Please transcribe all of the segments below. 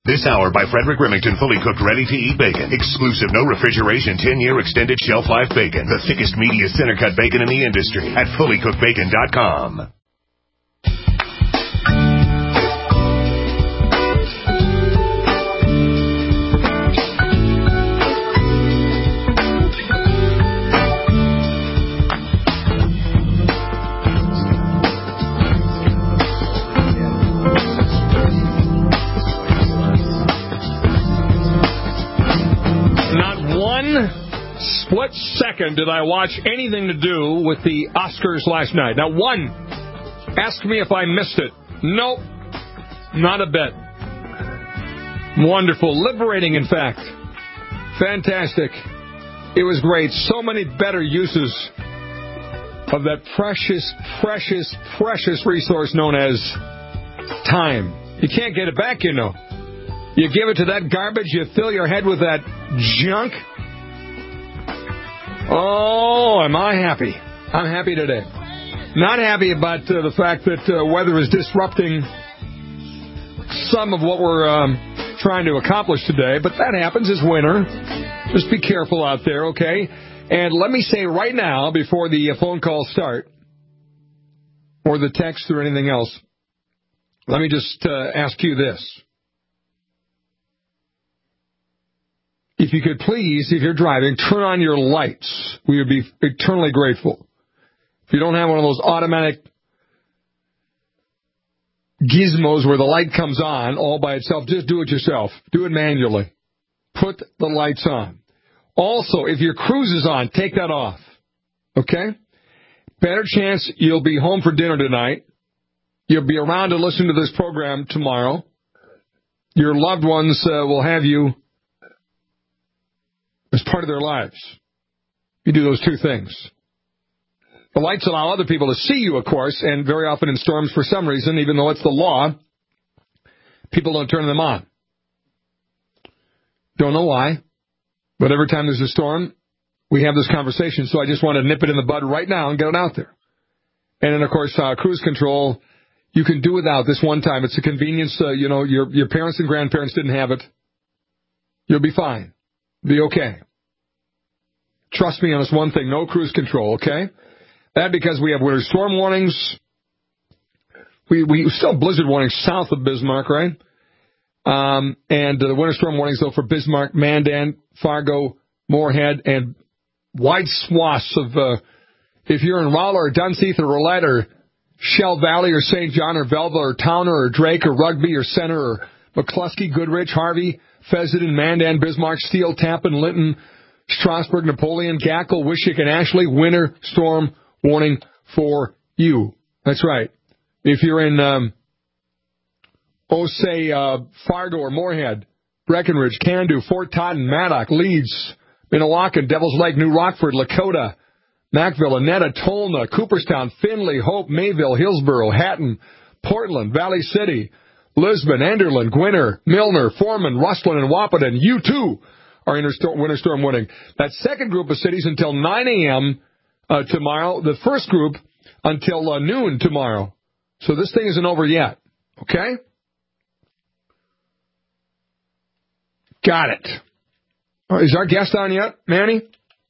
This hour by Frederick Remington, fully cooked, ready-to-eat bacon. Exclusive, no refrigeration, 10-year extended shelf life bacon. The thickest, meatiest, center-cut bacon in the industry at fullycookedbacon.com. Split second did I watch anything to do with the Oscars last night. Now, one, ask me if I missed it. Nope, not a bit. Wonderful. Liberating, in fact. Fantastic. It was great. So many better uses of that precious, precious, precious resource known as time. You can't get it back, you know. You give it to that garbage, you fill your head with that junk. Oh, am I happy. I'm happy today. Not happy about the fact that weather is disrupting some of what we're trying to accomplish today, but that happens. It's winter. Just be careful out there, okay? And let me say right now, before the phone calls start, or the text or anything else, let me just ask you this. If you could please, if you're driving, turn on your lights. We would be eternally grateful. If you don't have one of those automatic gizmos where the light comes on all by itself, just do it yourself. Do it manually. Put the lights on. Also, if your cruise is on, take that off. Okay? Better chance you'll be home for dinner tonight. You'll be around to listen to this program tomorrow. Your loved ones will have you as part of their lives. You do those two things. The lights allow other people to see you, of course, and very often in storms, for some reason, even though it's the law, people don't turn them on. Don't know why, but every time there's a storm, we have this conversation, so I just want to nip it in the bud right now and get it out there. And then, of course, cruise control, you can do without this one time. It's a convenience. Your parents and grandparents didn't have it. You'll be fine. Be okay. Trust me on this one thing, no cruise control, okay? That because we have winter storm warnings. We still have blizzard warnings south of Bismarck, right? And the winter storm warnings, though, for Bismarck, Mandan, Fargo, Moorhead, and wide swaths of, if you're in Rolla or Dunseith or Rolette or Shell Valley or St. John or Belleville or Towner or Drake or Rugby or Center or McCluskey, Goodrich, Harvey, Fessenden, Mandan, Bismarck, Steele, Tappan, Linton, Strasburg, Napoleon, Gackle, Wishick, and Ashley, winter storm warning for you. That's right. If you're in, Fargo or Moorhead, Breckenridge, Candu, Fort Totten, Maddock, Leeds, Minnewaca, Devil's Lake, New Rockford, Lakota, Mackville, Annetta, Tolna, Cooperstown, Findlay, Hope, Mayville, Hillsborough, Hatton, Portland, Valley City, Lisbon, Enderlin, Gwinner, Milner, Foreman, Rustland, and Wahpeton. You, too, are in winter storm warning. That second group of cities until 9 a.m. Tomorrow. The first group until noon tomorrow. So this thing isn't over yet. Okay? Got it. Is our guest on yet, Manny?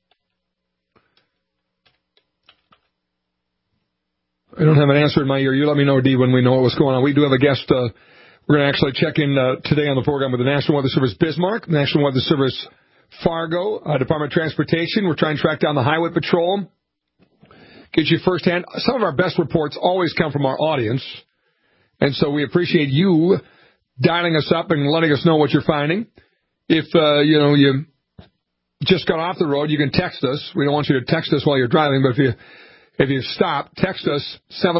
I don't have an answer in my ear. You let me know, D, when we know what's going on. We do have a guest. We're going to actually check in today on the program with the National Weather Service Bismarck, National Weather Service Fargo, Department of Transportation. We're trying to track down the Highway Patrol. Get you firsthand. Some of our best reports always come from our audience, and so we appreciate you dialing us up and letting us know what you're finding. If, you just got off the road, you can text us. We don't want you to text us while you're driving, but if you stop, text us,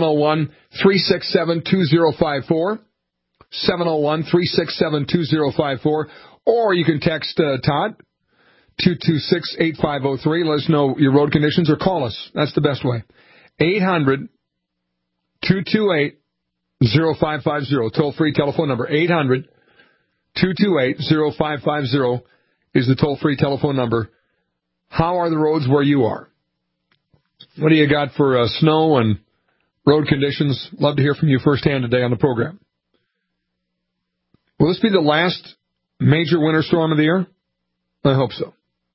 701-367-2054, 701-367-2054, or you can text Todd, 226-8503. Let us know your road conditions, or call us. That's the best way. 800-228-0550, toll-free telephone number. 800-228-0550 is the toll-free telephone number. How are the roads where you are? What do you got for snow and road conditions? Love to hear from you firsthand today on the program. Will this be the last major winter storm of the year? I hope so.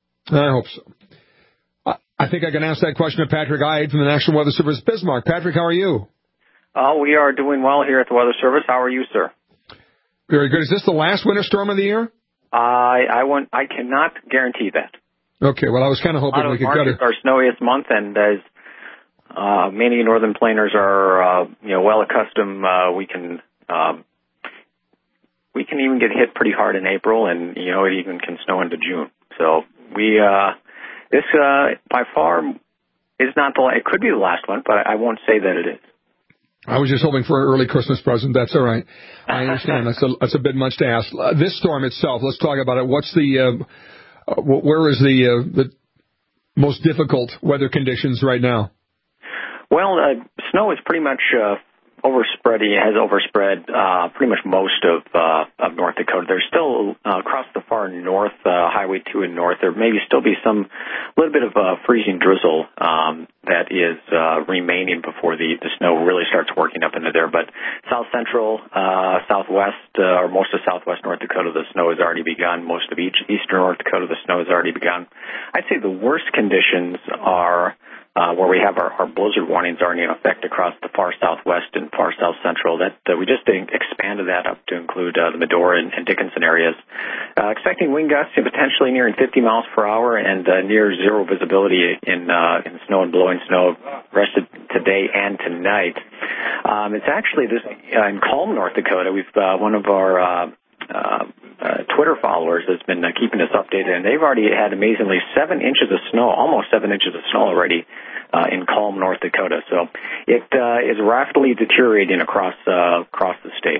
I think I can ask that question to Patrick Ide from the National Weather Service, Bismarck. Patrick, how are you? We are doing well here at the Weather Service. How are you, sir? Very good. Is this the last winter storm of the year? I cannot guarantee that. Okay, well, I was kind of hoping we could get it. March is our snowiest month, and as many northern planers are, well accustomed, we can even get hit pretty hard in April, and it even can snow into June. So this by far is not it could be the last one, but I won't say that it is. I was just hoping for an early Christmas present. That's all right. I understand. That's a bit much to ask. This storm itself, let's talk about it. What's where is the most difficult weather conditions right now? Well, snow is pretty much overspread pretty much most of North Dakota. There's still across the far north, Highway 2 and north, there may still be some little bit of freezing drizzle that is remaining before the snow really starts working up into there. But south central, southwest, or most of southwest North Dakota, the snow has already begun. Most of eastern North Dakota, the snow has already begun. I'd say the worst conditions are where we have our blizzard warnings already in effect across the far southwest and far south central. That we just expanded that up to include the Medora and Dickinson areas. Expecting wind gusts potentially nearing 50 miles per hour and near zero visibility in snow and blowing snow rest of today and tonight. It's actually this in Calm, North Dakota. We've one of our Twitter followers has been keeping us updated, and they've already had amazingly 7 inches of snow, almost 7 inches of snow already in Calm, North Dakota. So it is rapidly deteriorating across the state.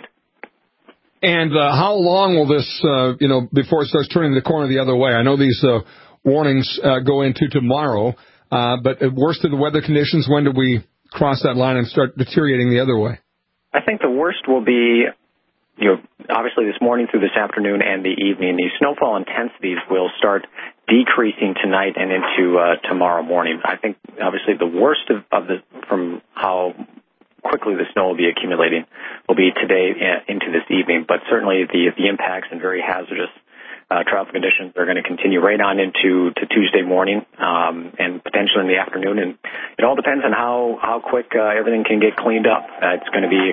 And how long will this, before it starts turning the corner the other way? I know these warnings go into tomorrow, but at worst of the weather conditions, when do we cross that line and start deteriorating the other way? I think the worst will be obviously this morning through this afternoon and the evening. These snowfall intensities will start decreasing tonight and into tomorrow morning. I think obviously the worst of from how quickly the snow will be accumulating will be today into this evening, but certainly the impacts and very hazardous travel conditions are going to continue right on into Tuesday morning and potentially in the afternoon, and it all depends on how quick everything can get cleaned up. It's going to be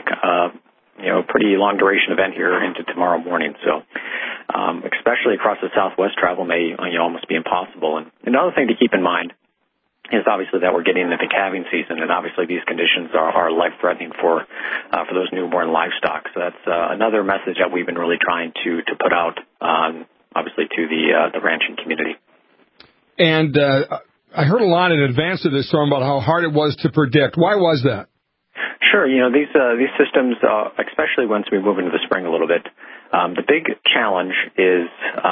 a pretty long duration event here into tomorrow morning. So, especially across the Southwest, travel may almost be impossible. And another thing to keep in mind is obviously that we're getting into the calving season, and obviously these conditions are life-threatening for those newborn livestock. So that's another message that we've been really trying to put out, obviously to the ranching community. And I heard a lot in advance of this storm about how hard it was to predict. Why was that? Sure. These systems, especially once we move into the spring a little bit, the big challenge is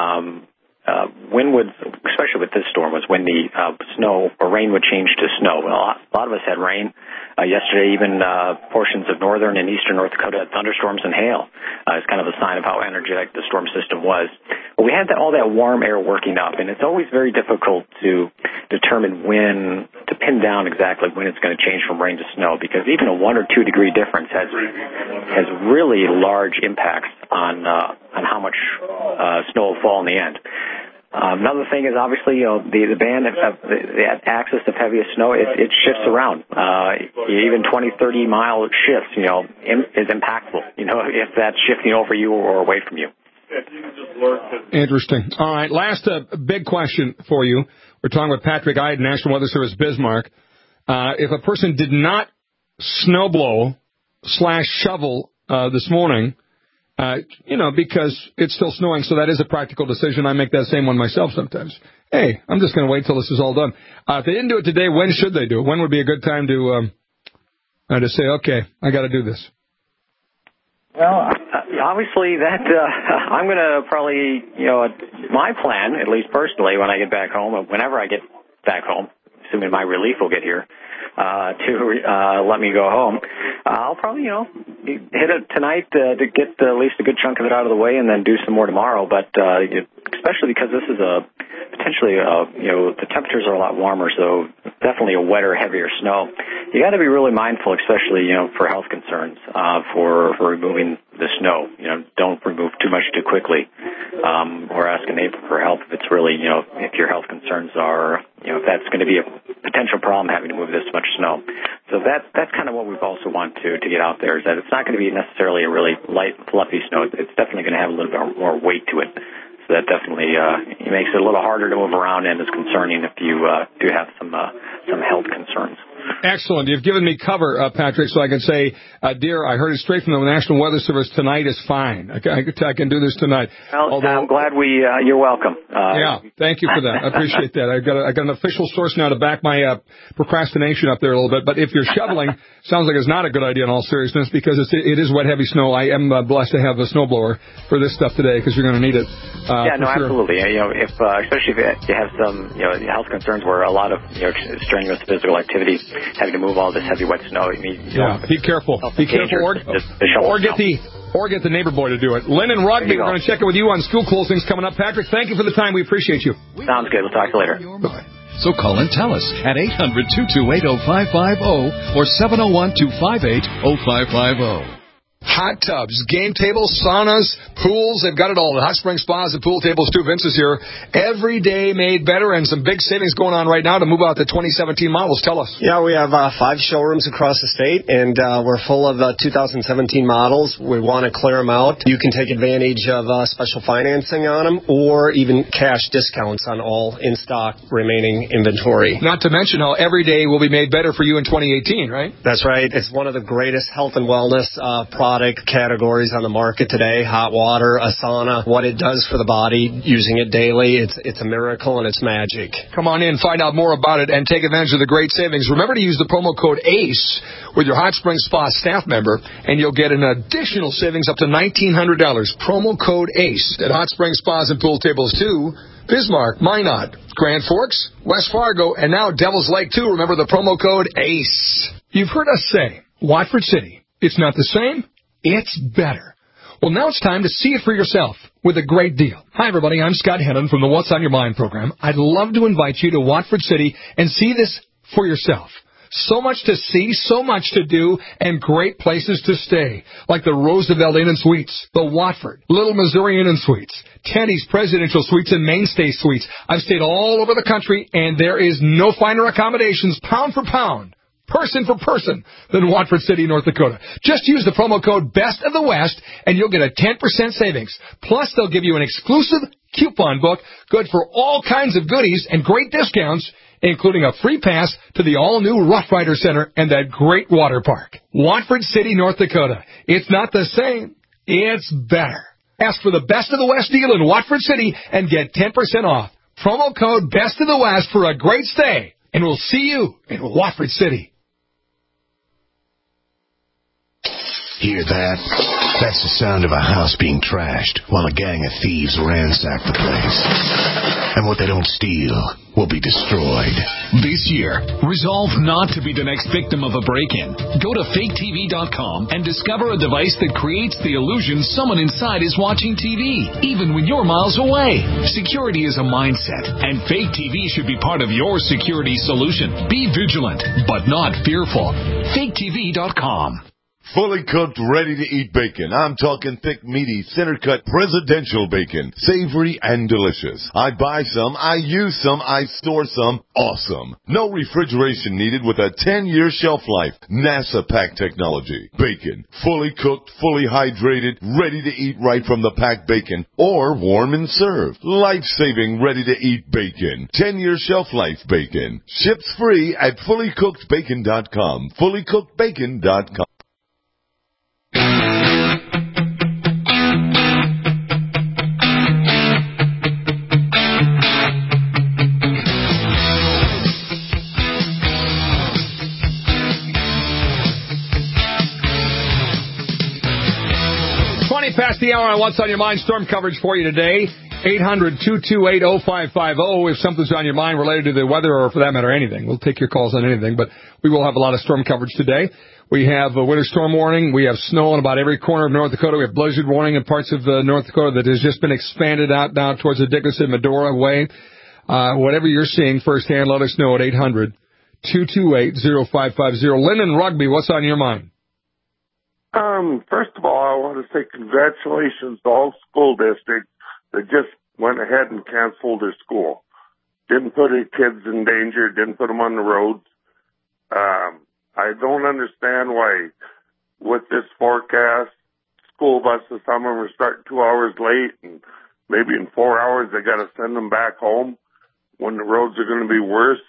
when would, especially with this storm, was when the snow or rain would change to snow. Well, a lot of us had rain yesterday. Even portions of northern and eastern North Dakota had thunderstorms and hail. It's kind of a sign of how energetic the storm system was. But we had all that warm air working up, and it's always very difficult to determine when, to pin down exactly when it's going to change from rain to snow, because even a 1 or 2 degree difference has really large impacts on how much snow will fall in the end. Another thing is obviously the band, the axis of heaviest snow, it shifts around. Even 20-30 mile shifts, is impactful. If that's shifting over you or away from you. Interesting. All right, last big question for you. We're talking with Patrick Ide, National Weather Service, Bismarck. If a person did not snowblow / shovel this morning, because it's still snowing, so that is a practical decision. I make that same one myself sometimes. Hey, I'm just going to wait till this is all done. If they didn't do it today, when should they do it? When would be a good time to say, okay, I got to do this? Well, obviously that I'm going to probably, my plan, at least personally, when I get back home, or whenever I get back home, assuming my relief will get here, to let me go home, I'll probably, hit it tonight to get at least a good chunk of it out of the way, and then do some more tomorrow. But especially because this is potentially, the temperatures are a lot warmer, so definitely a wetter, heavier snow. You got to be really mindful, especially, for health concerns, for removing the snow. Don't remove too much too quickly, or ask a neighbor for help if it's really, if your health concerns are, if that's going to be a potential problem having to move this much snow. So that's kind of what we've also want to get out there, is that it's not going to be necessarily a really light, fluffy snow. It's definitely going to have a little bit more weight to it. So that definitely makes it a little harder to move around and is concerning if you do have some health concerns. Excellent. You've given me cover, Patrick, so I can say, dear, I heard it straight from the National Weather Service. Tonight is fine. I can do this tonight. Well, I'm glad you're welcome. Yeah, thank you for that. I appreciate that. I got an official source now to back my procrastination up there a little bit. But if you're shoveling, sounds like it's not a good idea in all seriousness, because it is wet, heavy snow. I am blessed to have a snowblower for this stuff today, because you're going to need it. Absolutely. If especially if you have some health concerns where a lot of strenuous physical activity, having to move all this heavy wet snow. Be careful. Be careful, or get the neighbor boy to do it. Lynn and Rugby, we're going to check in with you on school closings coming up. Patrick, thank you for the time. We appreciate you. Sounds good. We'll talk to you later. Bye. So call and tell us at 800-228-0550 or 701-258-0550. Hot tubs, game tables, saunas, pools, they've got it all. The hot spring spas and pool tables, too. Vince is here. Every day made better, and some big savings going on right now to move out the 2017 models. Tell us. Yeah, we have 5 showrooms across the state, and we're full of 2017 models. We want to clear them out. You can take advantage of special financing on them, or even cash discounts on all in-stock remaining inventory. Not to mention how every day will be made better for you in 2018, right? That's right. It's one of the greatest health and wellness product categories on the market today. Hot water, a sauna, what it does for the body, using it daily, it's a miracle and it's magic. Come on in, find out more about it, and take advantage of the great savings. Remember to use the promo code ACE with your Hot Spring Spa staff member, and you'll get an additional savings up to $1,900. Promo code ACE at Hot Spring Spas and Pool Tables 2, Bismarck, Minot, Grand Forks, West Fargo, and now Devil's Lake, too. Remember the promo code ACE. You've heard us say, Watford City, it's not the same, it's better. Well, now it's time to see it for yourself with a great deal. Hi, everybody. I'm Scott Hennon from the What's on Your Mind program. I'd love to invite you to Watford City and see this for yourself. So much to see, so much to do, and great places to stay, like the Roosevelt Inn and Suites, the Watford, Little Missouri Inn and Suites, Teddy's Presidential Suites, and Mainstay Suites. I've stayed all over the country, and there is no finer accommodations, pound for pound, person for person, than Watford City, North Dakota. Just use the promo code Best of the West, and you'll get a 10% savings. Plus, they'll give you an exclusive coupon book, good for all kinds of goodies and great discounts, including a free pass to the all-new Rough Rider Center and that great water park. Watford City, North Dakota. It's not the same. It's better. Ask for the Best of the West deal in Watford City and get 10% off. Promo code Best of the West for a great stay. And we'll see you in Watford City. Hear that? That's the sound of a house being trashed while a gang of thieves ransack the place. And what they don't steal will be destroyed. This year, resolve not to be the next victim of a break-in. Go to faketv.com and discover a device that creates the illusion someone inside is watching TV, even when you're miles away. Security is a mindset, and Fake TV should be part of your security solution. Be vigilant, but not fearful. faketv.com. Fully cooked, ready-to-eat bacon. I'm talking thick, meaty, center-cut, presidential bacon. Savory and delicious. I buy some, I use some, I store some. Awesome. No refrigeration needed with a 10-year shelf life. NASA pack technology. Bacon. Fully cooked, fully hydrated, ready to eat right from the packed bacon. Or warm and served. Life-saving, ready-to-eat bacon. 10-year shelf life bacon. Ships free at fullycookedbacon.com. fullycookedbacon.com. Past the hour on What's on Your Mind storm coverage for you today. 800-228-0550 if something's on your mind related to the weather or, for that matter, anything. We'll take your calls on anything, but we will have a lot of storm coverage today. We have a winter storm warning. We have snow in about every corner of North Dakota. We have blizzard warning in parts of North Dakota that has just been expanded out now towards the Dickinson, Medora way. Whatever you're seeing firsthand, let us know at 800-228-0550. Lynn and Rugby, what's on your mind? First of all, want to say congratulations to all school districts that just went ahead and canceled their school. Didn't put any kids in danger, didn't put them on the roads. I don't understand why, with this forecast, school buses, some of them are starting 2 hours late, and maybe in 4 hours they got to send them back home when the roads are going to be worse.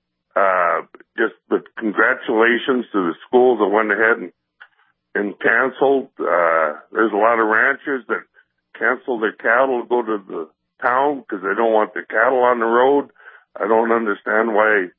But congratulations to the schools that went ahead and canceled. There's a lot of ranchers that cancel their cattle to go to the town because they don't want their cattle on the road. I don't understand why.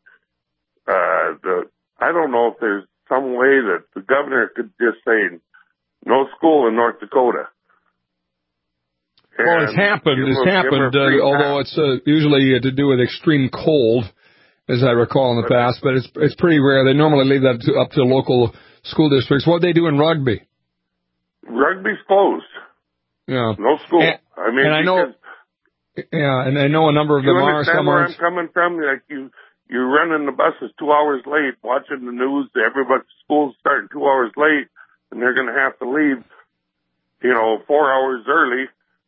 I don't know if there's some way that the governor could just say no school in North Dakota. Well, it's happened. Although it's usually to do with extreme cold, as I recall in the past. But it's pretty rare. They normally leave that up to local school districts. What do they do in Rugby? Rugby's closed. Yeah. No school. And I know a number of them are. Some where I'm coming from? Like you're running the buses 2 hours late, watching the news. Everybody's school's starting 2 hours late, and they're going to have to leave, 4 hours early.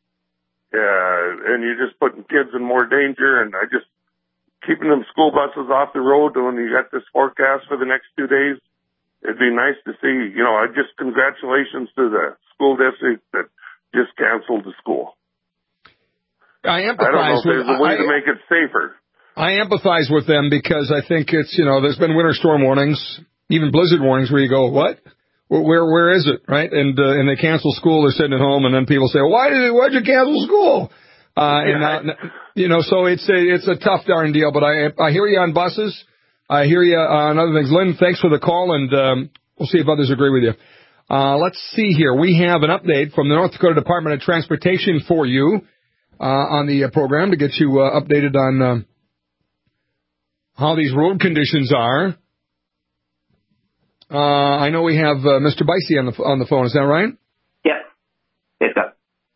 And you're just putting kids in more danger. And keeping them school buses off the road when you got this forecast for the next 2 days. It'd be nice to see, congratulations to the school district that just canceled the school. I don't know if there's a way to make it safer. I empathize with them because I think it's, there's been winter storm warnings, even blizzard warnings where you go, what? Where is it, right? And they cancel school, they're sitting at home, and then people say, why'd you cancel school? So it's a tough darn deal, but I hear you on buses. I hear you on other things. Lynn, thanks for the call, and we'll see if others agree with you. Let's see here. We have an update from the North Dakota Department of Transportation for you on the program to get you updated on how these road conditions are. I know we have Mr. Bicey on the phone. Is that right? Yeah. Yes, sir.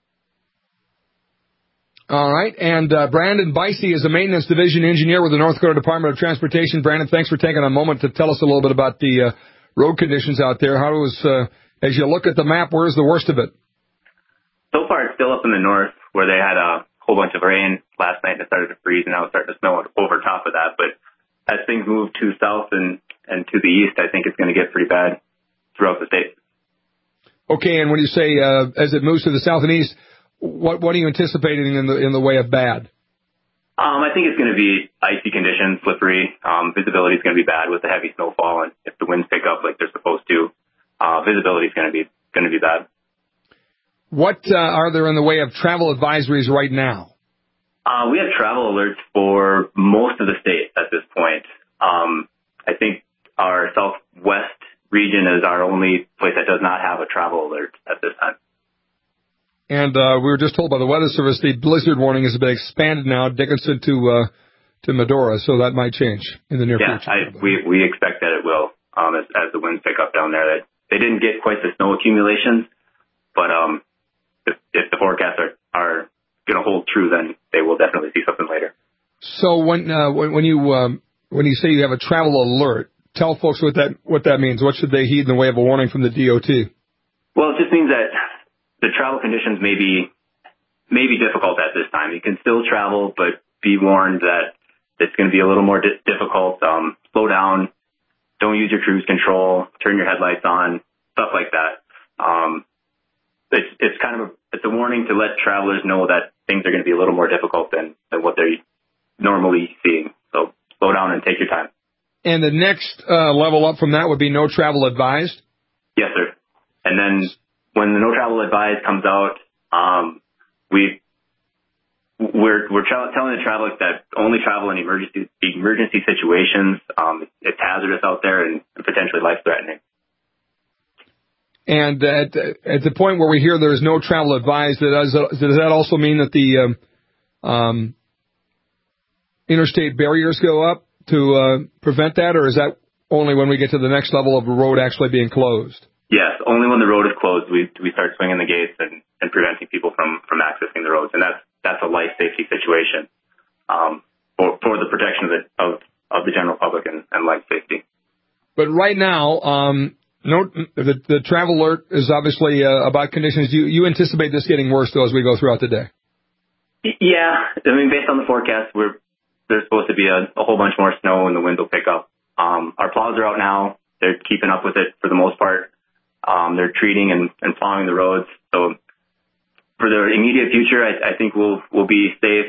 All right. And Brandon Bicey is a maintenance division engineer with the North Dakota Department of Transportation. Brandon, thanks for taking a moment to tell us a little bit about the road conditions out there. As you look at the map, where's the worst of it? So far, it's still up in the north where they had a whole bunch of rain last night and it started to freeze, and now it's starting to snow over top of that. But as things move to south and to the east, I think it's going to get pretty bad throughout the state. Okay, and when you say as it moves to the south and east, what are you anticipating in the way of bad? I think it's going to be icy conditions, slippery. Visibility is going to be bad with the heavy snowfall, and if the winds pick up like they're supposed to, visibility is going to be bad. What are there in the way of travel advisories right now? We have travel alerts for most of the state at this point. I think our southwest region is our only place that does not have a travel alert at this time. And we were just told by the Weather Service the blizzard warning has been expanded now, Dickinson to Medora, so that might change in the near future. Yeah, we expect that it will as the winds pick up down there. They didn't get quite the snow accumulations, but if the forecasts are going to hold true, then they will definitely see something later. So when you say you have a travel alert, tell folks what that means. What should they heed in the way of a warning from the DOT? Well, it just means that the travel conditions may be difficult at this time. You can still travel, but be warned that it's going to be a little more difficult. Slow down. Don't use your cruise control. Turn your headlights on. Stuff like that. It's a warning to let travelers know that things are going to be a little more difficult than what they're normally seeing. So slow down and take your time. And the next level up from that would be no travel advised? Yes, sir. And then when the no travel advised comes out, we're telling the travelers that only travel in emergency situations. It's hazardous out there and potentially life-threatening. And at the point where we hear there is no travel advised, does that also mean that the interstate barriers go up to prevent that, or is that only when we get to the next level of the road actually being closed? Yes, only when the road is closed we start swinging the gates and preventing people from accessing the roads, and that's a life safety situation for the protection of the general public and life safety. But right now, the travel alert is obviously about conditions. You anticipate this getting worse, though, as we go throughout the day? Yeah. I mean, based on the forecast, there's supposed to be a whole bunch more snow and the wind will pick up. Our plows are out now. They're keeping up with it for the most part. They're treating and plowing the roads. So for the immediate future, I think we'll be safe.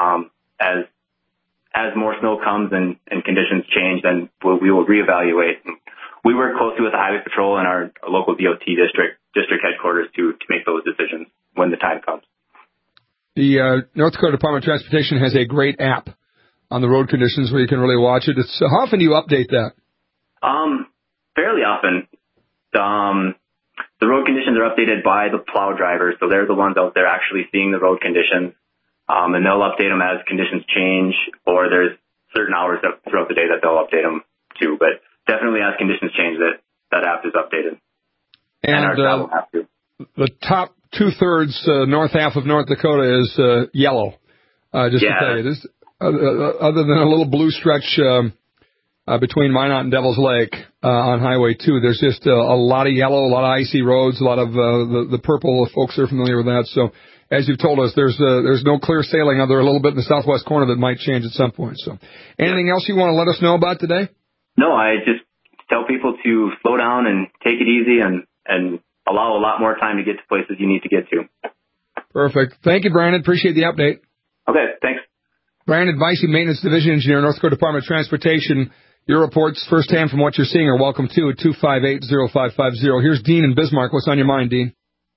As more snow comes and conditions change, then we will reevaluate. We work closely with the Highway Patrol and our local DOT district headquarters to make those decisions when the time comes. The North Dakota Department of Transportation has a great app on the road conditions where you can really watch it. How often do you update that? Fairly often. The road conditions are updated by the plow drivers, so they're the ones out there actually seeing the road conditions, and they'll update them as conditions change, or there's certain hours throughout the day that they'll update them to. But definitely as conditions change, that app is updated. And our travel app too. The top 2/3 north half of North Dakota is yellow. To tell you, this, other than a little blue stretch between Minot and Devil's Lake on Highway 2, there's just a lot of yellow, a lot of icy roads, a lot of the purple. Folks are familiar with that. So, as you've told us, there's no clear sailing other a little bit in the southwest corner that might change at some point. So, anything else you want to let us know about today? No, I just tell people to slow down and take it easy and allow a lot more time to get to places you need to get to. Perfect. Thank you, Brandon. Appreciate the update. Okay, thanks. Brandon Vicey, Maintenance Division Engineer, North Dakota Department of Transportation. Your reports firsthand from what you're seeing are welcome to at 258-0550. Here's Dean in Bismarck. What's on your mind, Dean?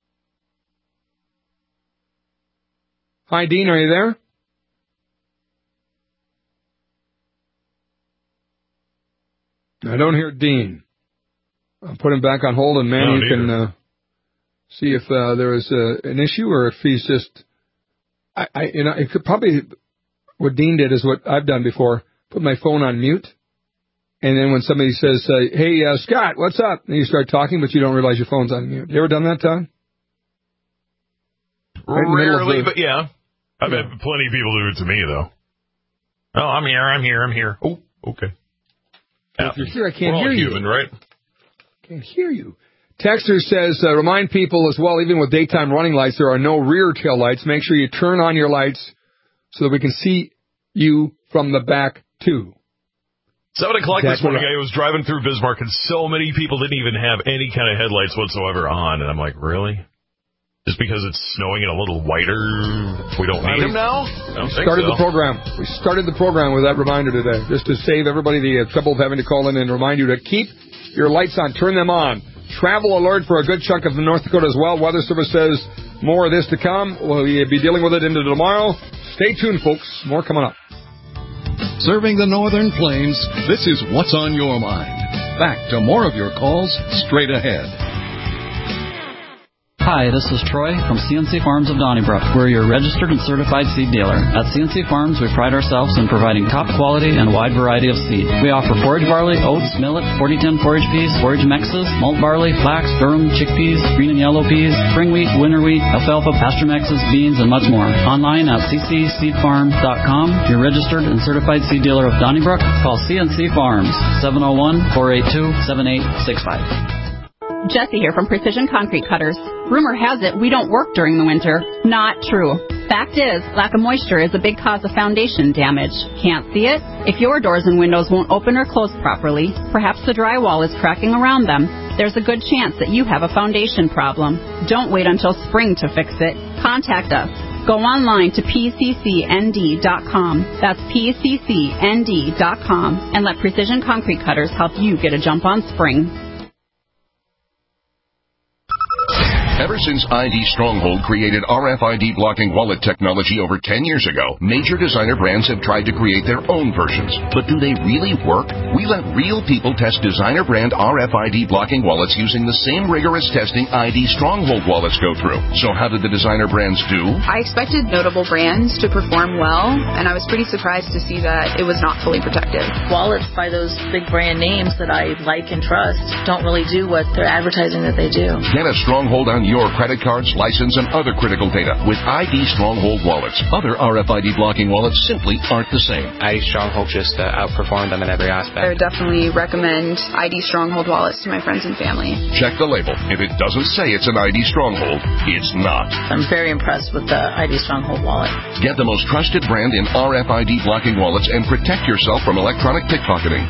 Hi, Dean. Are you there? I don't hear Dean. I'll put him back on hold, and Manny, you can see if there is an issue or if he's just... it could probably... What Dean did is what I've done before. Put my phone on mute. And then when somebody says, hey, Scott, what's up? And you start talking, but you don't realize your phone's on mute. You ever done that, Tom? Rarely, but yeah. I've had plenty of people do it to me, though. Oh, I'm here. Oh, okay. If you're here, I can't hear you. We're all human, right? Can't hear you. Texter says, remind people as well, even with daytime running lights, there are no rear tail lights. Make sure you turn on your lights so that we can see you from the back, too. 7 o'clock this morning, I was driving through Bismarck, and so many people didn't even have any kind of headlights whatsoever on. And I'm like, really? Just because it's snowing and a little whiter, we don't need them now? We started the program with that reminder today, just to save everybody the trouble of having to call in and remind you to keep your lights on, turn them on. Travel alert for a good chunk of North Dakota as well. Weather Service says more of this to come. We'll be dealing with it into tomorrow. Stay tuned, folks. More coming up. Serving the Northern Plains, this is What's on Your Mind. Back to more of your calls straight ahead. Hi, this is Troy from CNC Farms of Donnybrook. We're your registered and certified seed dealer. At CNC Farms, we pride ourselves in providing top quality and a wide variety of seed. We offer forage barley, oats, millet, 40-10 forage peas, forage mixes, malt barley, flax, durum, chickpeas, green and yellow peas, spring wheat, winter wheat, alfalfa, pasture mixes, beans, and much more. Online at ccseedfarm.com. Your registered and certified seed dealer of Donnybrook. Call CNC Farms, 701-482-7865. Jesse here from Precision Concrete Cutters. Rumor has it we don't work during the winter. Not true. Fact is, lack of moisture is a big cause of foundation damage. Can't see it? If your doors and windows won't open or close properly, perhaps the drywall is cracking around them, there's a good chance that you have a foundation problem. Don't wait until spring to fix it. Contact us. Go online to pccnd.com. That's pccnd.com, and let Precision Concrete Cutters help you get a jump on spring. Ever since ID Stronghold created RFID blocking wallet technology over 10 years ago, major designer brands have tried to create their own versions. But do they really work? We let real people test designer brand RFID blocking wallets using the same rigorous testing ID Stronghold wallets go through. So how did the designer brands do? I expected notable brands to perform well, and I was pretty surprised to see that it was not fully protected. Wallets by those big brand names that I like and trust don't really do what they're advertising that they do. Get a Stronghold on your credit cards, license, and other critical data with ID Stronghold wallets. Other RFID blocking wallets simply aren't the same. ID Stronghold just outperformed them in every aspect. I would definitely recommend ID Stronghold wallets to my friends and family. Check the label. If it doesn't say it's an ID Stronghold, it's not. I'm very impressed with the ID Stronghold wallet. Get the most trusted brand in RFID blocking wallets and protect yourself from electronic pickpocketing.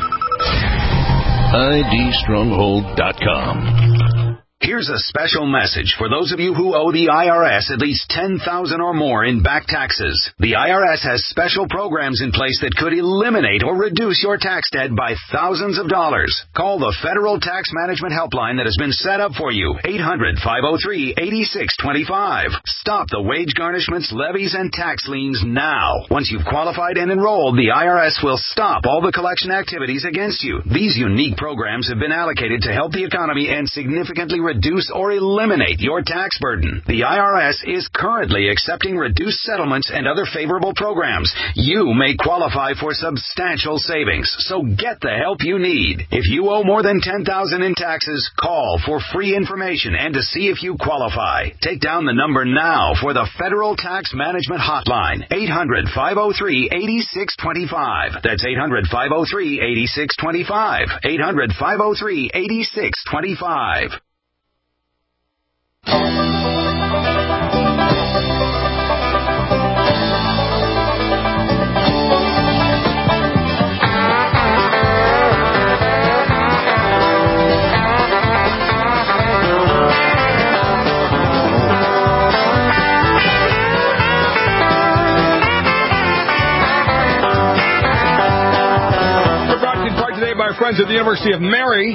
IDStronghold.com. Here's a special message for those of you who owe the IRS at least $10,000 or more in back taxes. The IRS has special programs in place that could eliminate or reduce your tax debt by thousands of dollars. Call the Federal Tax Management Helpline that has been set up for you, 800-503-8625. Stop the wage garnishments, levies, and tax liens now. Once you've qualified and enrolled, the IRS will stop all the collection activities against you. These unique programs have been allocated to help the economy and significantly reduce or eliminate your tax burden. The IRS is currently accepting reduced settlements and other favorable programs. You may qualify for substantial savings, so get the help you need. If you owe more than $10,000 in taxes, call for free information and to see if you qualify. Take down the number now for the Federal Tax Management Hotline, 800-503-8625. That's 800-503-8625. 800-503-8625. We're brought in part today by our friends at the University of Mary.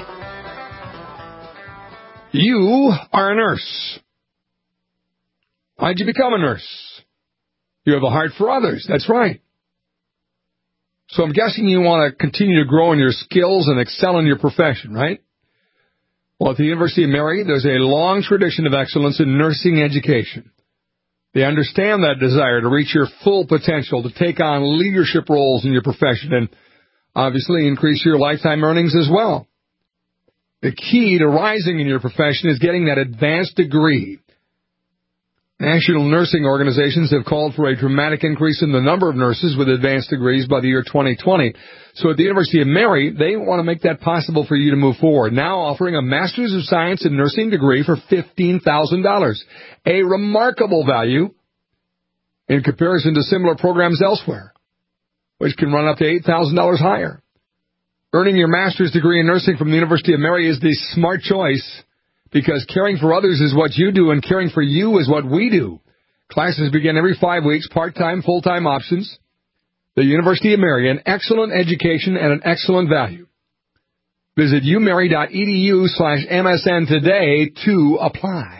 You are a nurse. Why'd you become a nurse? You have a heart for others. That's right. So I'm guessing you want to continue to grow in your skills and excel in your profession, right? Well, at the University of Mary, there's a long tradition of excellence in nursing education. They understand that desire to reach your full potential, to take on leadership roles in your profession, and obviously increase your lifetime earnings as well. The key to rising in your profession is getting that advanced degree. National nursing organizations have called for a dramatic increase in the number of nurses with advanced degrees by the year 2020. So at the University of Mary, they want to make that possible for you to move forward, now offering a Master's of Science in Nursing degree for $15,000, a remarkable value in comparison to similar programs elsewhere, which can run up to $8,000 higher. Earning your master's degree in nursing from the University of Mary is the smart choice because caring for others is what you do and caring for you is what we do. Classes begin every 5 weeks, part-time, full-time options. The University of Mary, an excellent education and an excellent value. Visit umary.edu/MSN today to apply.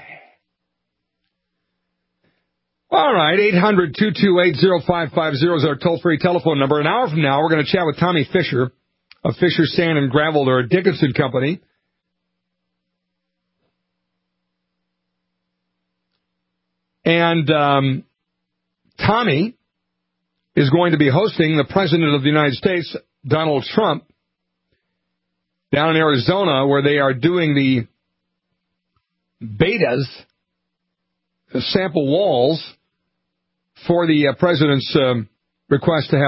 All right, 800-228-0550 is our toll-free telephone number. An hour from now, we're going to chat with Tommy Fisher of Fisher Sand and Gravel. They're a Dickinson company. And Tommy is going to be hosting the President of the United States, Donald Trump, down in Arizona, where they are doing the betas, the sample walls, for the President's request to have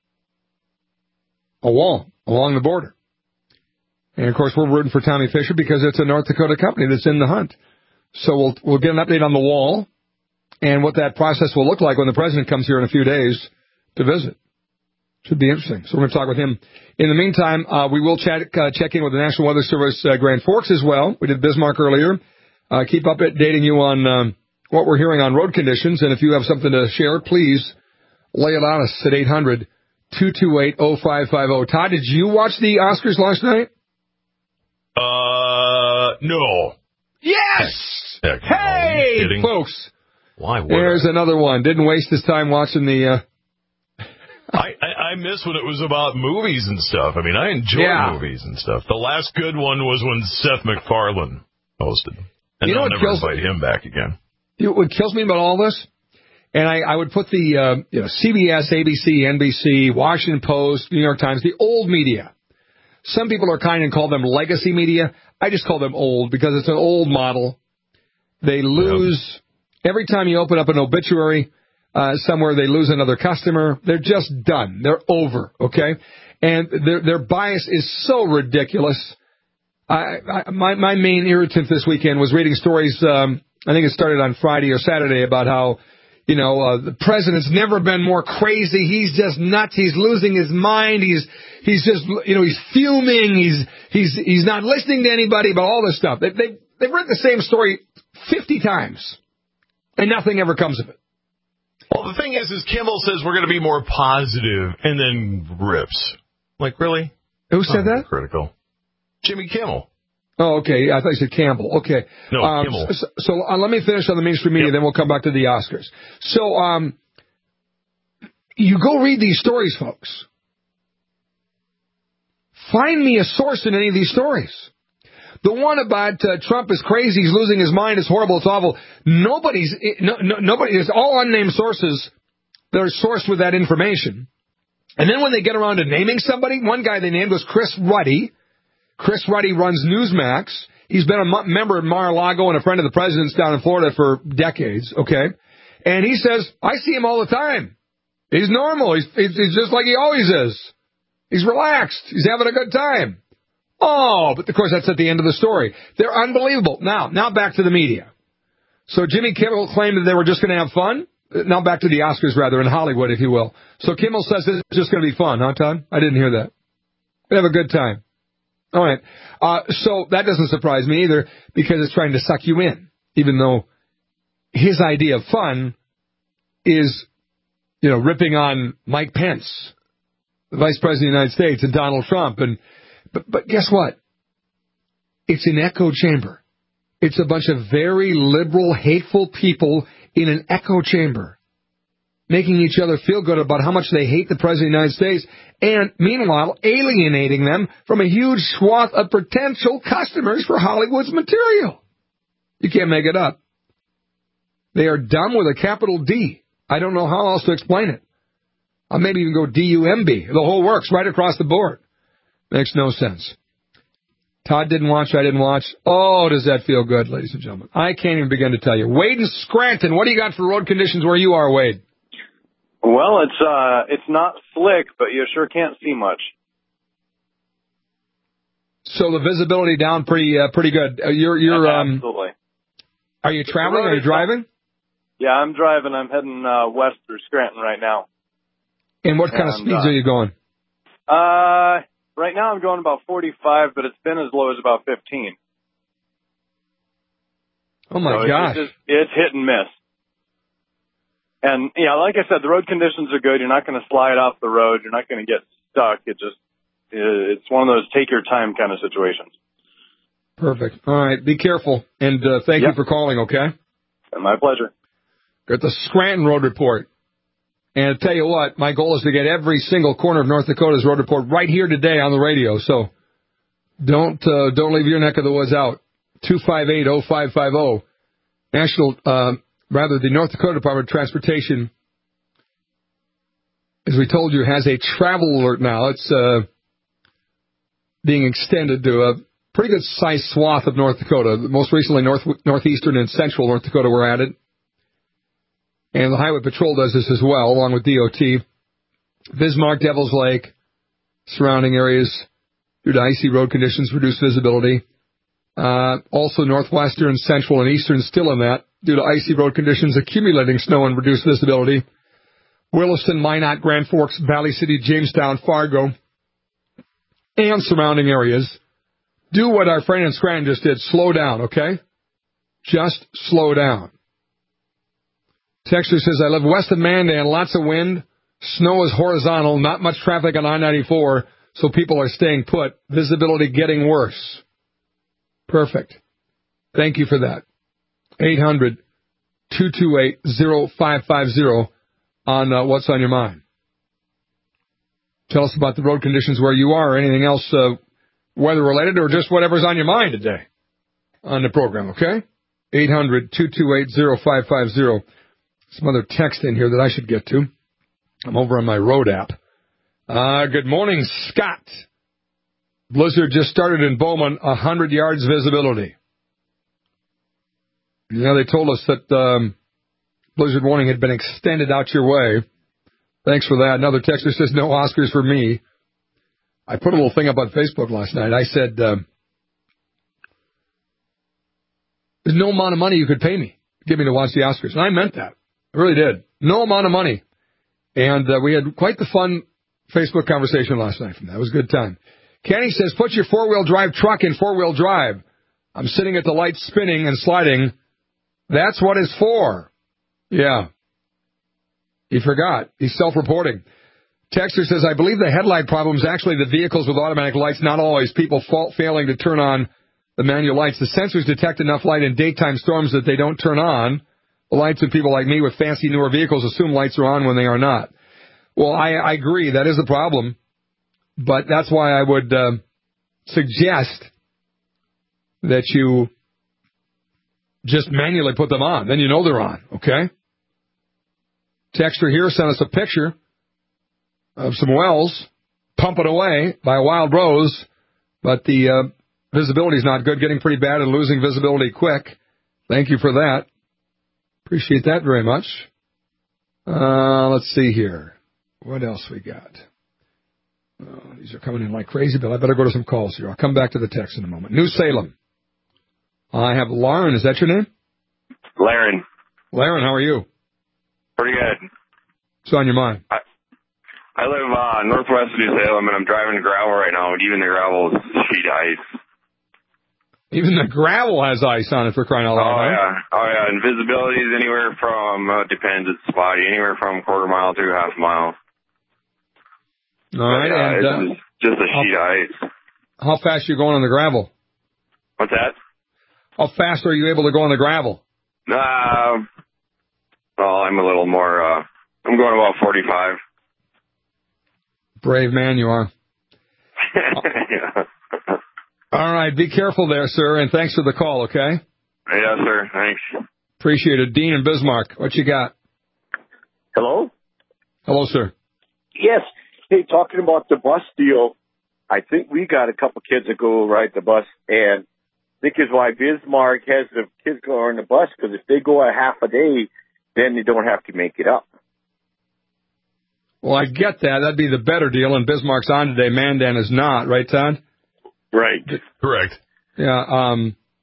a wall along the border. And, of course, we're rooting for Tommy Fisher because it's a North Dakota company that's in the hunt. So we'll get an update on the wall and what that process will look like when the President comes here in a few days to visit. Should be interesting. So we're going to talk with him. In the meantime, we will check in with the National Weather Service Grand Forks as well. We did Bismarck earlier. Keep updating you on what we're hearing on road conditions. And if you have something to share, please lay it on us at 800-228-0550. Todd, did you watch the Oscars last night? No. Yes! Heck, hey, folks. Why would There's another one. Didn't waste his time watching the... I miss when it was about movies and stuff. I mean, I enjoy movies and stuff. The last good one was when Seth MacFarlane hosted. And I'll never invite him back again. You know what kills me about all this? And I would put the CBS, ABC, NBC, Washington Post, New York Times, the old media. Some people are kind and call them legacy media. I just call them old because it's an old model. They lose every time you open up an obituary somewhere. They lose another customer. They're just done. They're over. Okay, and their bias is so ridiculous. My main irritant this weekend was reading stories. I think it started on Friday or Saturday about how, the president's never been more crazy. He's just nuts. He's losing his mind. He's just, he's fuming. He's not listening to anybody, but all this stuff. They've read the same story 50 times, and nothing ever comes of it. Well, the thing is Kimmel says we're going to be more positive, and then rips. Like, really? Who said that? Critical. Jimmy Kimmel. Oh, okay. I thought you said Campbell. Okay. No, Kimmel. So let me finish on the mainstream media, then we'll come back to the Oscars. So you go read these stories, folks. Find me a source in any of these stories. The one about Trump is crazy, he's losing his mind, it's horrible, it's awful. Nobody, it's all unnamed sources that are sourced with that information. And then when they get around to naming somebody, one guy they named was Chris Ruddy. Chris Ruddy runs Newsmax. He's been a member of Mar-a-Lago and a friend of the president's down in Florida for decades, okay? And he says, I see him all the time. He's normal. He's just like he always is. He's relaxed. He's having a good time. Oh, but of course that's at the end of the story. They're unbelievable. Now back to the media. So Jimmy Kimmel claimed that they were just going to have fun. Now back to the Oscars, rather, in Hollywood, if you will. So Kimmel says it's just going to be fun, huh, Todd? I didn't hear that. We'll have a good time. All right. So that doesn't surprise me either, because it's trying to suck you in, even though his idea of fun is, ripping on Mike Pence, the Vice President of the United States, and Donald Trump. But guess what? It's an echo chamber. It's a bunch of very liberal, hateful people in an echo chamber, making each other feel good about how much they hate the President of the United States, and meanwhile alienating them from a huge swath of potential customers for Hollywood's material. You can't make it up. They are dumb with a capital D. I don't know how else to explain it. I'll maybe even go D-U-M-B. The whole works right across the board. Makes no sense. Todd didn't watch, I didn't watch. Oh, does that feel good, ladies and gentlemen. I can't even begin to tell you. Wade in Scranton, what do you got for road conditions where you are, Wade? Well, it's not slick, but you sure can't see much. So the visibility down pretty good. You're absolutely. Are you traveling? Are you driving? Yeah, I'm driving. I'm heading west through Scranton right now. And what kind of speeds are you going? Right now I'm going about 45, but it's been as low as about 15. Oh my gosh! It's hit and miss. And like I said, the road conditions are good. You're not going to slide off the road. You're not going to get stuck. It's one of those take your time kind of situations. Perfect. All right. Be careful. And thank you for calling, okay? My pleasure. Got the Scranton Road Report. And I'll tell you what, my goal is to get every single corner of North Dakota's road report right here today on the radio. So don't leave your neck of the woods out. 258-0550. The North Dakota Department of Transportation, as we told you, has a travel alert now. It's being extended to a pretty good sized swath of North Dakota. Most recently, northeastern and central North Dakota were added. And the Highway Patrol does this as well, along with DOT. Bismarck, Devil's Lake, surrounding areas due to icy road conditions, reduced visibility. Also northwestern, central, and eastern still in that, due to icy road conditions, accumulating snow and reduced visibility. Williston, Minot, Grand Forks, Valley City, Jamestown, Fargo, and surrounding areas. Do what our friend in Scranton just did. Slow down, okay? Just slow down. Texter says, I live west of Mandan, lots of wind. Snow is horizontal, not much traffic on I-94, so people are staying put. Visibility getting worse. Perfect. Thank you for that. 800-228-0550 on What's on Your Mind. Tell us about the road conditions where you are, or anything else weather-related, or just whatever's on your mind today on the program, okay? 800-228-0550. Some other text in here that I should get to. I'm over on my road app. Good morning, Scott. Blizzard just started in Bowman, 100 yards visibility. Yeah, they told us that blizzard warning had been extended out your way. Thanks for that. Another texter says, no Oscars for me. I put a little thing up on Facebook last night. I said, there's no amount of money you could pay me, give me to watch the Oscars. And I meant that. I really did. No amount of money. And we had quite the fun Facebook conversation last night from that. It was a good time. Kenny says, put your four-wheel drive truck in four-wheel drive. I'm sitting at the light spinning and sliding. That's what it's for. Yeah. He forgot. He's self-reporting. Texter says, I believe the headlight problem is actually the vehicles with automatic lights, not always people failing to turn on the manual lights. The sensors detect enough light in daytime storms that they don't turn on. The lights of people like me with fancy newer vehicles assume lights are on when they are not. Well, I agree. That is a problem. But that's why I would suggest that you just manually put them on. Then you know they're on, okay? Texter here sent us a picture of some wells pumping away by a wild rose, but the visibility is not good, getting pretty bad and losing visibility quick. Thank you for that. Appreciate that very much. Let's see here. What else we got? These are coming in like crazy, but I better go to some calls here. I'll come back to the text in a moment. New Salem. I have Lauren. Is that your name? Laren. Laren, how are you? Pretty good. What's on your mind? I live northwest of New Salem, and I'm driving gravel right now, and even the gravel is sheet ice. Even the gravel has ice on it, for crying out loud. Oh, yeah. And visibility is anywhere from, depends, it's spotty, anywhere from quarter mile to half a mile. All right. And, it's just a sheet ice. How fast are you going on the gravel? What's that? How fast are you able to go on the gravel? Well, I'm a little more, I'm going about 45. Brave man you are. Yeah. All right, be careful there, sir, and thanks for the call, okay? Yes, sir. Thanks. Appreciate it. Dean in Bismarck, what you got? Hello? Hello, sir. Yes. Hey, talking about the bus deal, I think we got a couple kids that go ride the bus, and I think is why Bismarck has the kids go on the bus, because if they go a half a day, then they don't have to make it up. Well, I get that. That'd be the better deal, and Bismarck's on today. Mandan is not, right, Todd? Right. Correct. Yeah.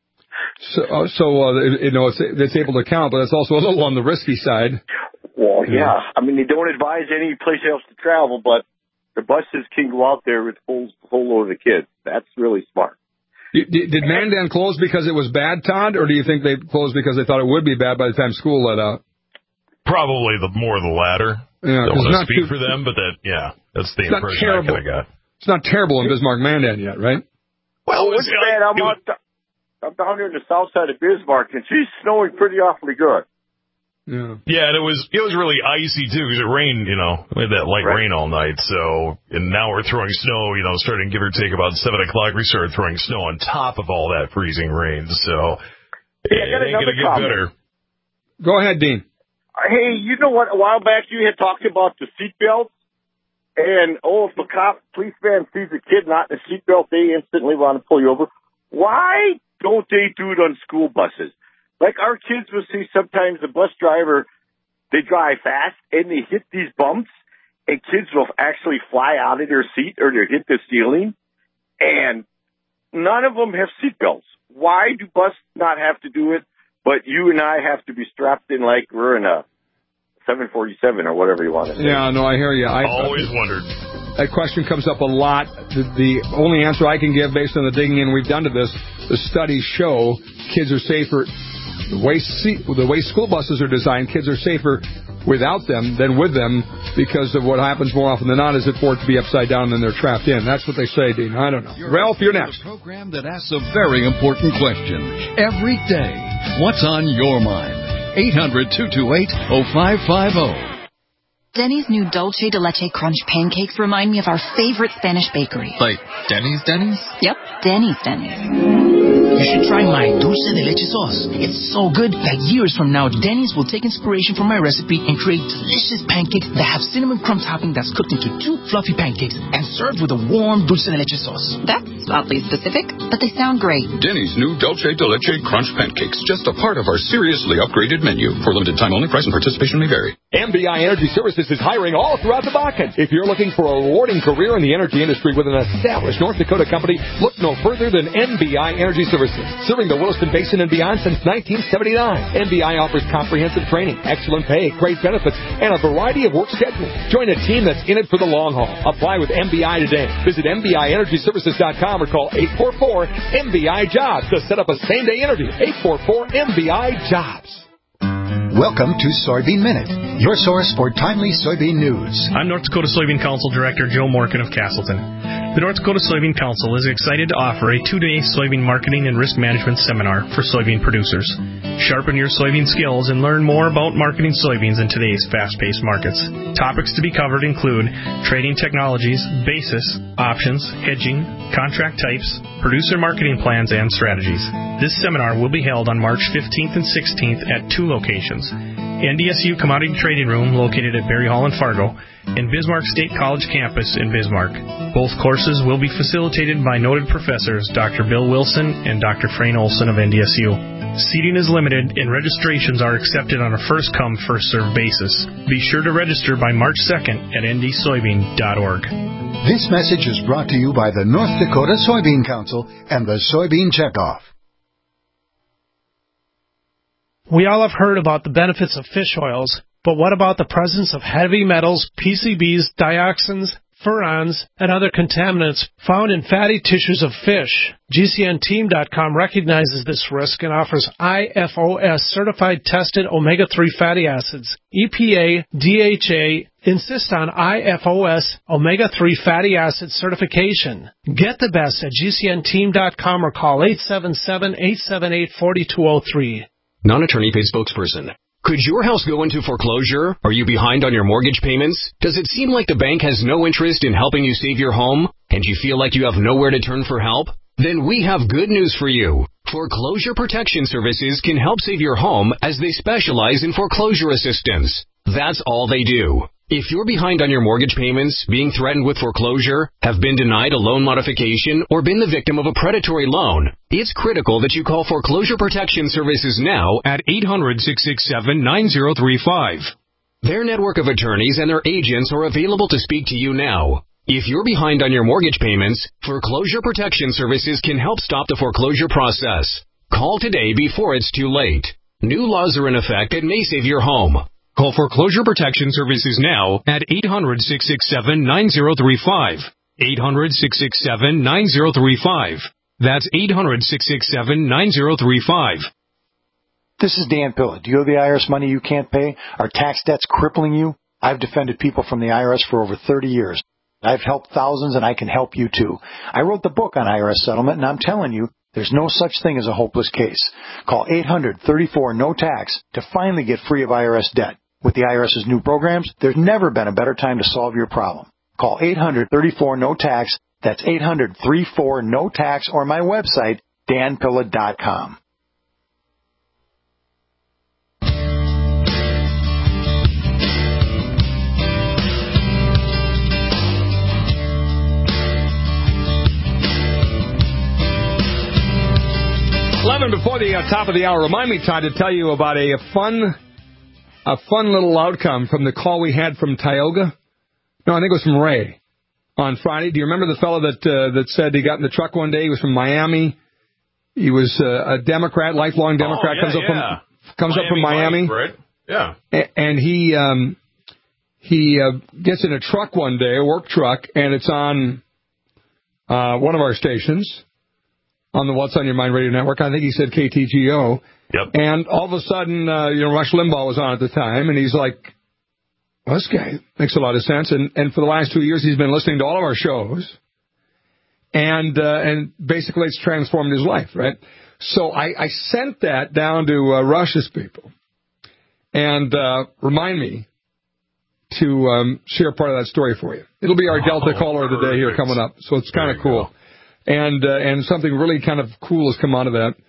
It's able to count, but it's also a little on the risky side. Well, yeah. I mean, they don't advise any place else to travel, but the buses can go out there with a whole load of kids. That's really smart. Did Mandan close because it was bad, Todd, or do you think they closed because they thought it would be bad by the time school let out? Probably the latter. Yeah, don't want to speak for them, but that's the impression I kind of got. It's not terrible in Bismarck, Mandan yet, right? Well, it's bad. I'm down here in the south side of Bismarck, and she's snowing pretty awfully good. Yeah, and it was really icy too because it rained. We had that light rain all night. So, and now we're throwing snow. Starting give or take about 7 o'clock, we started throwing snow on top of all that freezing rain. So it ain't gonna get better. Go ahead, Dean. Hey, you know what? A while back you had talked about the seatbelts. And, if a policeman sees a kid not in a seatbelt, they instantly want to pull you over. Why don't they do it on school buses? Like our kids will see sometimes the bus driver, they drive fast and they hit these bumps, and kids will actually fly out of their seat or they hit the ceiling, and none of them have seatbelts. Why do buses not have to do it, but you and I have to be strapped in like we're in a 747 or whatever you want to say? Yeah, no, I hear you. I always wondered. That question comes up a lot. The only answer I can give based on the digging in we've done to this, the studies show kids are safer. The way school buses are designed, kids are safer without them than with them because of what happens more often than not is for it to be upside down and they're trapped in. That's what they say, Dean. I don't know. Ralph, you're next. A program that asks a very important question every day. What's on your mind? 800-228-0550. Denny's new Dulce de Leche Crunch pancakes remind me of our favorite Spanish bakery. Like Denny's? Yep, Denny's. You should try my Dulce de Leche sauce. It's so good that years from now, Denny's will take inspiration from my recipe and create delicious pancakes that have cinnamon crumb topping that's cooked into 2 fluffy pancakes and served with a warm Dulce de Leche sauce. That's oddly specific, but they sound great. Denny's new Dolce de Leche Crunch Pancakes, just a part of our seriously upgraded menu. For limited time only, price and participation may vary. MBI Energy Services is hiring all throughout the Bakken. If you're looking for a rewarding career in the energy industry with an established North Dakota company, look no further than MBI Energy Services. Serving the Williston Basin and beyond since 1979. MBI offers comprehensive training, excellent pay, great benefits, and a variety of work schedules. Join a team that's in it for the long haul. Apply with MBI today. Visit MBIEnergyServices.com or call 844-MBI-JOBS to set up a same-day interview. 844-MBI-JOBS. Welcome to Soybean Minute, your source for timely soybean news. I'm North Dakota Soybean Council Director Joe Morkin of Castleton. The North Dakota Soybean Council is excited to offer a 2-day soybean marketing and risk management seminar for soybean producers. Sharpen your soybean skills and learn more about marketing soybeans in today's fast-paced markets. Topics to be covered include trading technologies, basis, options, hedging, contract types, producer marketing plans, and strategies. This seminar will be held on March 15th and 16th at 2 locations. NDSU Commodity Trading Room located at Berry Hall in Fargo, and Bismarck State College campus in Bismarck. Both courses will be facilitated by noted professors Dr. Bill Wilson and Dr. Frayne Olson of NDSU. Seating is limited and registrations are accepted on a first-come, first-served basis. Be sure to register by March 2nd at ndsoybean.org. This message is brought to you by the North Dakota Soybean Council and the Soybean Checkoff. We all have heard about the benefits of fish oils, but what about the presence of heavy metals, PCBs, dioxins, furans, and other contaminants found in fatty tissues of fish? GCNteam.com recognizes this risk and offers IFOS certified tested omega-3 fatty acids. EPA, DHA insist on IFOS omega-3 fatty acid certification. Get the best at GCNteam.com or call 877-878-4203. Non-attorney paid spokesperson. Could your house go into foreclosure? Are you behind on your mortgage payments? Does it seem like the bank has no interest in helping you save your home? And you feel like you have nowhere to turn for help? Then we have good news for you. Foreclosure Protection Services can help save your home as they specialize in foreclosure assistance. That's all they do. If you're behind on your mortgage payments, being threatened with foreclosure, have been denied a loan modification, or been the victim of a predatory loan, it's critical that you call Foreclosure Protection Services now at 800-667-9035. Their network of attorneys and their agents are available to speak to you now. If you're behind on your mortgage payments, Foreclosure Protection Services can help stop the foreclosure process. Call today before it's too late. New laws are in effect that may save your home. Call Foreclosure Protection Services now at 800-667-9035. 800-667-9035. That's 800-667-9035. This is Dan Pilla. Do you owe the IRS money you can't pay? Are tax debts crippling you? I've defended people from the IRS for over 30 years. I've helped thousands, and I can help you too. I wrote the book on IRS settlement, and I'm telling you, there's no such thing as a hopeless case. Call 800-34-NO-TAX to finally get free of IRS debt. With the IRS's new programs, there's never been a better time to solve your problem. Call 800-34-NO-TAX. That's 800-34-NO-TAX, or my website, danpilla.com. Before the top of the hour, remind me, Todd, to tell you about a fun little outcome from the call we had from Tioga. No, I think it was from Ray on Friday. Do you remember the fellow that said he got in the truck one day? He was from Miami. He was a Democrat, lifelong Democrat. Comes up from Miami. Right? Yeah. And he gets in a truck one day, a work truck, and it's on one of our stations. On the What's on Your Mind radio network. I think he said KTGO. Yep. And all of a sudden, Rush Limbaugh was on at the time, and he's like, well, this guy makes a lot of sense. And for the last 2 years, he's been listening to all of our shows. And basically, it's transformed his life, right? So I sent that down to Rush's people. And remind me to share part of that story for you. It'll be our Delta caller of the day here coming up. So it's kind of cool. Go. And something really kind of cool has come out of that.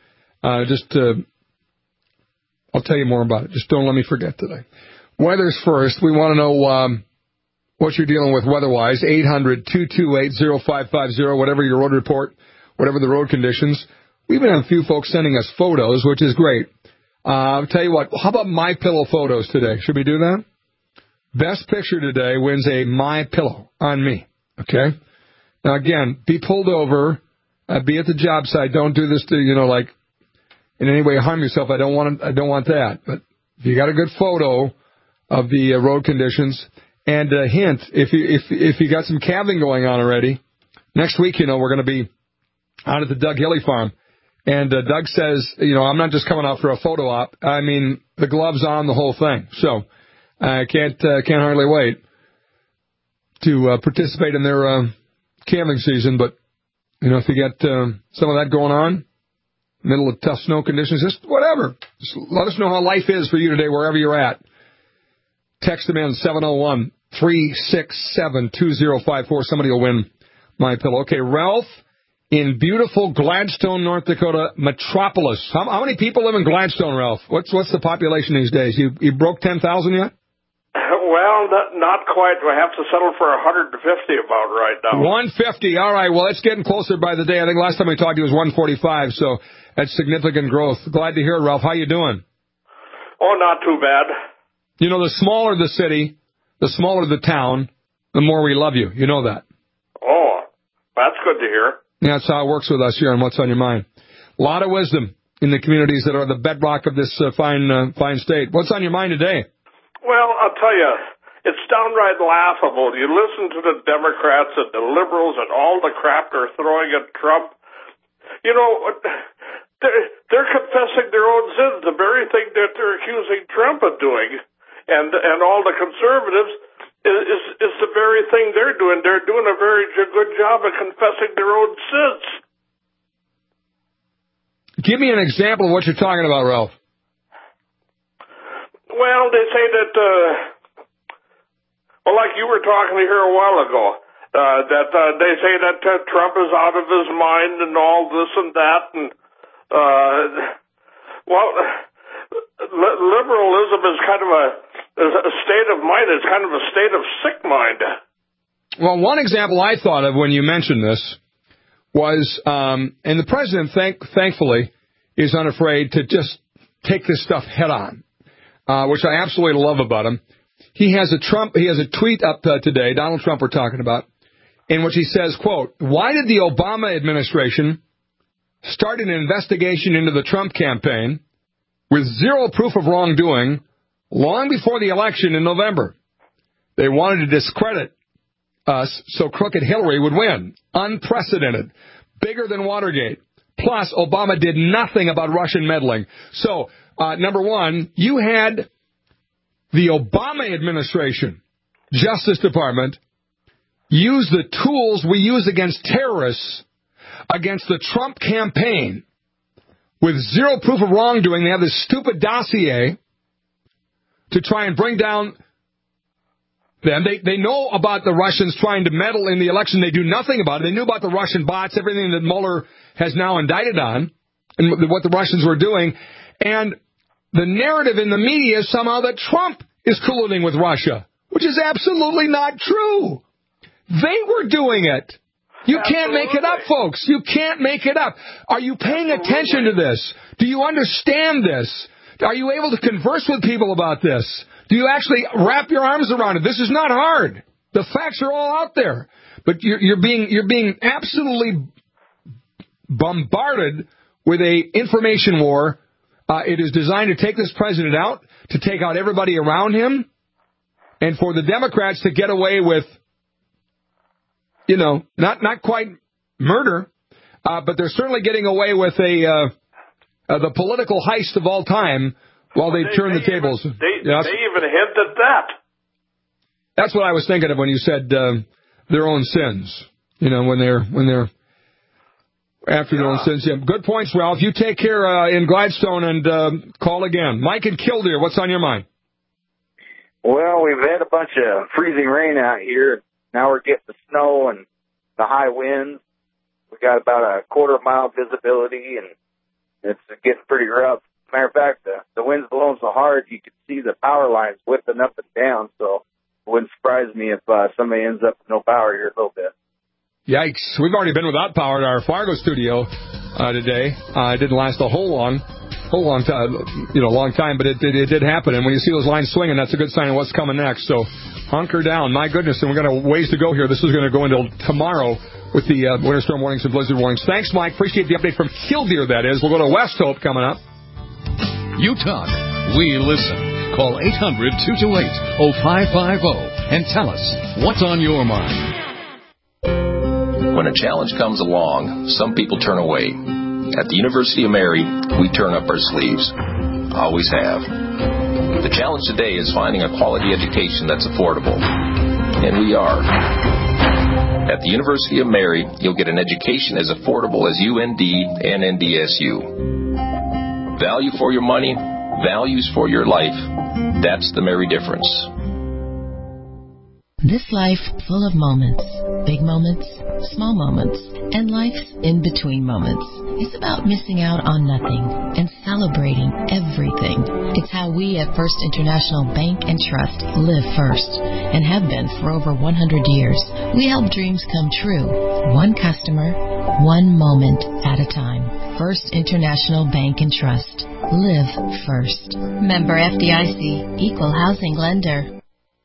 I'll tell you more about it. Just don't let me forget today. Weather's first. We want to know what you're dealing with weather-wise. 800-228-0550, whatever your road report, whatever the road conditions. We've been having a few folks sending us photos, which is great. I'll tell you what, how about MyPillow photos today? Should we do that? Best picture today wins a MyPillow on me, okay? Now, again, be pulled over, be at the job site. Don't do this to, like, in any way harm yourself. I don't want that. But if you got a good photo of the road conditions, and a hint, if you got some calving going on already, next week, we're going to be out at the Doug Hilly farm. And Doug says, I'm not just coming out for a photo op. I mean, the gloves on, the whole thing. So I can't hardly wait to participate in their calving season. But, if you get some of that going on, middle of tough snow conditions, just whatever. Just let us know how life is for you today, wherever you're at. Text them in, 701-367-2054. Somebody will win MyPillow. Okay, Ralph in beautiful Gladstone, North Dakota metropolis. How many people live in Gladstone, Ralph? What's the population these days? You broke 10,000 yet? Well, not quite. We have to settle for 150 about right now. 150. All right. Well, it's getting closer by the day. I think last time we talked, it was 145. So that's significant growth. Glad to hear it, Ralph. How you doing? Oh, not too bad. The smaller the city, the smaller the town, the more we love you. You know that. Oh, that's good to hear. Yeah, that's how it works with us here on What's on Your Mind. A lot of wisdom in the communities that are the bedrock of this fine state. What's on your mind today? Well, I'll tell you, it's downright laughable. You listen to the Democrats and the liberals and all the crap they're throwing at Trump. They're confessing their own sins, the very thing that they're accusing Trump of doing. And all the conservatives is the very thing they're doing. They're doing a very good job of confessing their own sins. Give me an example of what you're talking about, Ralph. Well, they say that, like you were talking here a while ago, that they say that Trump is out of his mind and all this and that. And, liberalism is kind of a state of mind. It's kind of a state of sick mind. Well, one example I thought of when you mentioned this was, and the president, thankfully, is unafraid to just take this stuff head on, which I absolutely love about him. He has a tweet up today, Donald Trump we're talking about, in which he says, quote, "Why did the Obama administration start an investigation into the Trump campaign with zero proof of wrongdoing long before the election in November? They wanted to discredit us so crooked Hillary would win. Unprecedented. Bigger than Watergate. Plus, Obama did nothing about Russian meddling." So, number one, you had the Obama administration, Justice Department, use the tools we use against terrorists against the Trump campaign with zero proof of wrongdoing. They have this stupid dossier to try and bring down them. They know about the Russians trying to meddle in the election. They do nothing about it. They knew about the Russian bots, everything that Mueller has now indicted on, and what the Russians were doing. And the narrative in the media is somehow that Trump is colluding with Russia, which is absolutely not true. They were doing it. You can't make it up, folks. You can't make it up. Are you paying attention to this? Do you understand this? Are you able to converse with people about this? Do you actually wrap your arms around it? This is not hard. The facts are all out there. But you're being absolutely bombarded with a information war. It is designed to take this president out, to take out everybody around him, and for the Democrats to get away with, not quite murder, but they're certainly getting away with the political heist of all time while they turn the tables. They even hint at that. That's what I was thinking of when you said their own sins. When they're after their own sins. Yeah. Good points, Ralph. You take care in Gladstone and call again. Mike in Killdeer, what's on your mind? Well, we've had a bunch of freezing rain out here. Now we're getting the snow and the high winds. We got about a quarter-mile visibility, and it's getting pretty rough. Matter of fact, the wind's blowing so hard you can see the power lines whipping up and down. So wouldn't surprise me if somebody ends up with no power here in a little bit. Yikes. We've already been without power at our Fargo studio today. It didn't last a long time, but it did happen. And when you see those lines swinging, that's a good sign of what's coming next. So hunker down. My goodness, and we're going to ways to go here. This is going to go until tomorrow with the winter storm warnings and blizzard warnings. Thanks, Mike. Appreciate the update from Killdeer, that is. We'll go to West Hope coming up. You talk. We listen. Call 800-228-0550 and tell us what's on your mind. When a challenge comes along, some people turn away. At the University of Mary, we turn up our sleeves. Always have. The challenge today is finding a quality education that's affordable. And we are. At the University of Mary, you'll get an education as affordable as UND and NDSU. Value for your money, values for your life. That's the Mary difference. This life full of moments, big moments, small moments, and life's in-between moments. It's about missing out on nothing and celebrating everything. It's how we at First International Bank and Trust live first and have been for over 100 years. We help dreams come true, one customer, one moment at a time. First International Bank and Trust. Live first. Member FDIC, Equal Housing Lender.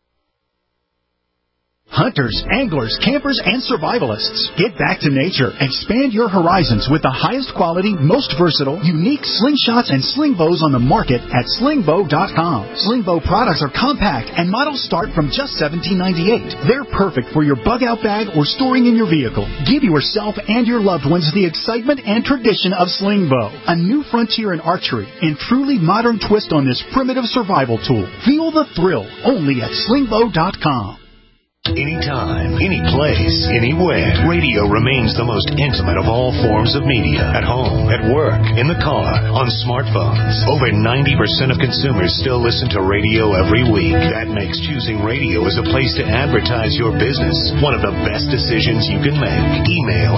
Hunters, anglers, campers, and survivalists. Get back to nature. Expand your horizons with the highest quality, most versatile, unique slingshots and sling bows on the market at slingbow.com. Slingbow products are compact and models start from just $17.98. They're perfect for your bug-out bag or storing in your vehicle. Give yourself and your loved ones the excitement and tradition of Slingbow, a new frontier in archery and truly modern twist on this primitive survival tool. Feel the thrill only at slingbow.com. Anytime, any place, anywhere, radio remains the most intimate of all forms of media. At home, at work, in the car, on smartphones. Over 90% of consumers still listen to radio every week. That makes choosing radio as a place to advertise your business one of the best decisions you can make. Email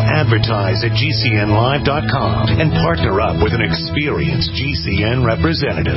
advertise@gcnlive.com and partner up with an experienced GCN representative.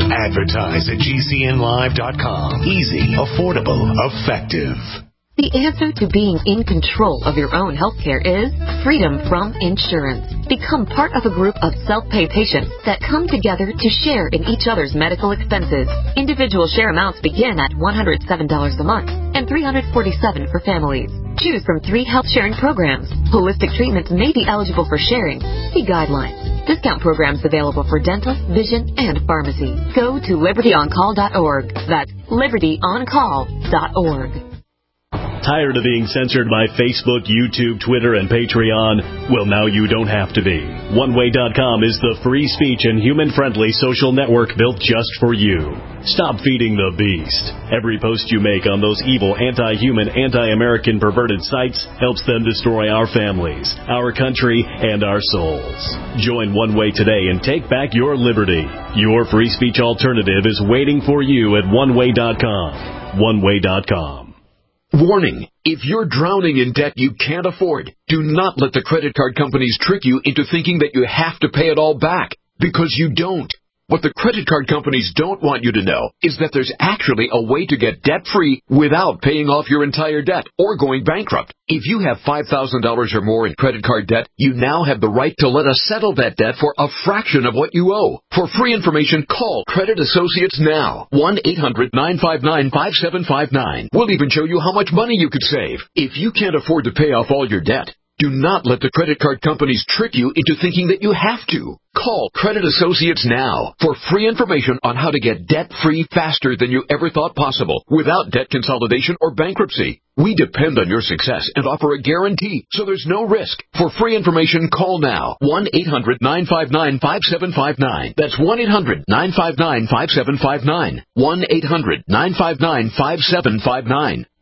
Advertise@gcnlive.com. Easy, affordable, effective. The answer to being in control of your own healthcare is freedom from insurance. Become part of a group of self-pay patients that come together to share in each other's medical expenses. Individual share amounts begin at $107 a month and $347 for families. Choose from 3 health sharing programs. Holistic treatments may be eligible for sharing. See guidelines. Discount programs available for dental, vision, and pharmacy. Go to libertyoncall.org. That's libertyoncall.org. Tired of being censored by Facebook, YouTube, Twitter, and Patreon? Well, now you don't have to be. OneWay.com is the free speech and human-friendly social network built just for you. Stop feeding the beast. Every post you make on those evil, anti-human, anti-American perverted sites helps them destroy our families, our country, and our souls. Join One Way today and take back your liberty. Your free speech alternative is waiting for you at OneWay.com. OneWay.com. Warning, if you're drowning in debt you can't afford, do not let the credit card companies trick you into thinking that you have to pay it all back, because you don't. What the credit card companies don't want you to know is that there's actually a way to get debt-free without paying off your entire debt or going bankrupt. If you have $5,000 or more in credit card debt, you now have the right to let us settle that debt for a fraction of what you owe. For free information, call Credit Associates now. 1-800-959-5759. We'll even show you how much money you could save. If you can't afford to pay off all your debt, do not let the credit card companies trick you into thinking that you have to. Call Credit Associates now for free information on how to get debt-free faster than you ever thought possible without debt consolidation or bankruptcy. We depend on your success and offer a guarantee, so there's no risk. For free information, call now. 1-800-959-5759. That's 1-800-959-5759. 1-800-959-5759.